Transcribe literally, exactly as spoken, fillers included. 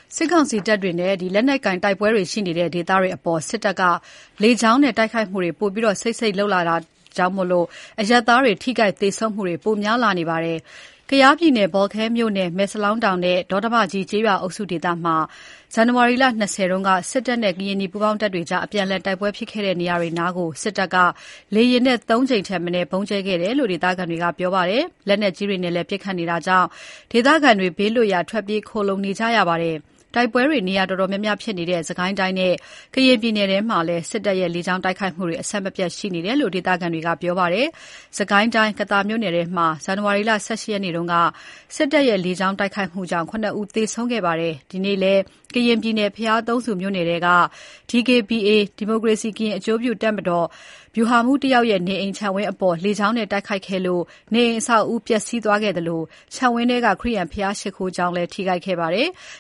စစ်ကောင်စီတပ်တွေနဲ့လက်နက်ကိုင်တိုက်ပွဲတွေရှိနေတဲ့ဒေသတွေအပေါ်စစ်တပ်ကလေကြောင်းနဲ့တိုက်ခိုက်မှုတွေပိုပြီးစိတ်စိတ်လုပ်လာတာကြောင့်အရပ်သားတွေထိခိုက်သေဆုံးမှုတွေပိုများလာနေပါတယ်။ ကယားပြည်နယ် ဘောလခဲမြို့နယ် မယ်စလောင်းတောင်နဲ့ဒေါတမကြီးကျေးရွာအုပ်စုဒေသမှာ ဇန်နဝါရီလ ၂၀ ရက်နေ့က စစ်တပ်နဲ့ ကရင်နီပူးပေါင်းတပ်တွေကြား အပြန်အလှန်တိုက်ပွဲဖြစ်ခဲ့တဲ့နေရာတွေနားကို စစ်တပ်က လေယာဉ်နဲ့ သုံးကြိမ်ထက်မနည်းဗုံးကြဲခဲ့တယ်လို့ ဒေသခံတွေက ပြောပါတယ်။ လက်နက်ကြီးတွေနဲ့လည်း ပစ်ခတ်နေတာကြောင့် ဒေသခံတွေဘေးလွတ်ရာ ထွက်ပြေးခိုလှုံနေကြရပါတယ်။ တိုက်ပွဲတွေနေရာတော်တော်များများဖြစ်နေတဲ့ စစ်ကိုင်းတိုင်းနဲ့ ကရင်ပြည်နယ်ထဲမှာလည်း စစ်တပ်ရဲ့လေကြောင်းတိုက်ခိုက်မှုတွေ အဆက်မပြတ်ရှိနေတယ်လို့ ဒေသခံတွေကပြောပါတယ်။ စစ်ကိုင်းတိုင်း ကသာမြို့နယ်ထဲမှာ ဇန်နဝါရီလ ၁၈ ရက်နေ့က စစ်တပ်ရဲ့လေကြောင်းတိုက်ခိုက်မှုကြောင့် ၇ ဦးသေဆုံးခဲ့ပါတယ်။ ဒီနေ့လည်း ကရင်ပြည်နယ် ဘုရားသုံးဆူမြို့နယ်ထဲက ဒီကေဘီအေ ဒီမိုကရေစီကရင်အကျိုးပြုတပ်မတော် ဗျူဟာမှူးတယောက်ရဲ့ နေအိမ်ခြံဝင်းအပေါ် လေကြောင်းနဲ့တိုက်ခိုက်ခဲ့လို့ နေအိမ်အဆောက်အဦးပျက်စီးသွားခဲ့သလို ခြံဝင်းထဲက ခရစ်ယာန်ဘုရားရှိခိုးကျောင်းလည်း ထိခိုက်ခဲ့ပါတယ်